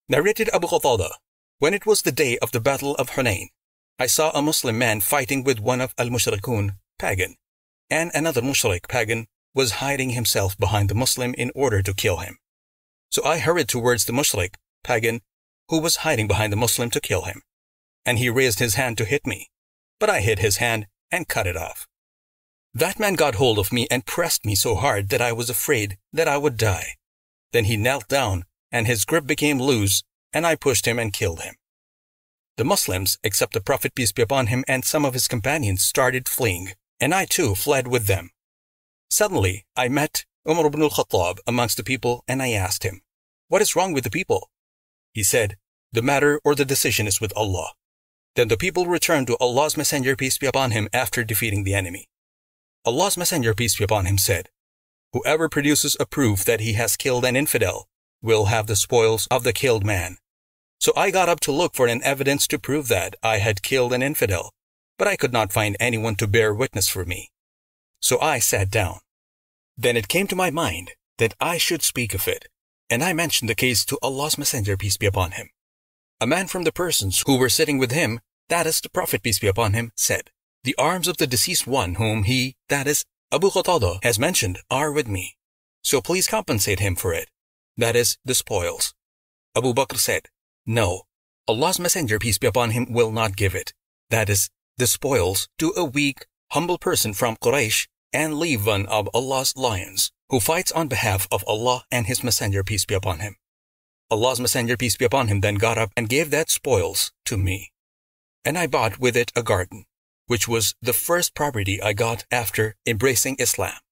Narrated Abu Qatada, when it was the day of the Battle of Hunain, I saw a Muslim man fighting with one of al-Mushrikun, pagan, and another Mushrik, pagan, was hiding himself behind the Muslim in order to kill him. So I hurried towards the Mushrik, pagan, who was hiding behind the Muslim to kill him. And he raised his hand to hit me, but I hit his hand and cut it off. That man got hold of me and pressed me so hard that I was afraid that I would die. Then he knelt down, and his grip became loose, and I pushed him and killed him. The Muslims, except the Prophet peace be upon him and some of his companions, started fleeing, and I too fled with them. Suddenly, I met Umar ibn al-Khattab amongst the people, and I asked him, "What is wrong with the people?" He said, "The matter or the decision is with Allah." Then the people returned to Allah's Messenger peace be upon him after defeating the enemy. Allah's Messenger peace be upon him said, "Whoever produces a proof that he has killed an infidel will have the spoils of the killed man." So I got up to look for an evidence to prove that I had killed an infidel, but I could not find anyone to bear witness for me. So I sat down. Then it came to my mind that I should speak of it, and I mentioned the case to Allah's Messenger peace be upon him. A man from the persons who were sitting with him, that is the Prophet peace be upon him, said, "The arms of the deceased one whom he, that is Abu Qatada, has mentioned are with me. So please compensate him for it, that is the spoils." Abu Bakr said, "No, Allah's Messenger peace be upon him will not give it, that is the spoils, to a weak, humble person from Quraysh, and leave one of Allah's lions, who fights on behalf of Allah and His Messenger peace be upon him." Allah's Messenger peace be upon him then got up and gave that spoils to me. And I bought with it a garden, which was the first property I got after embracing Islam.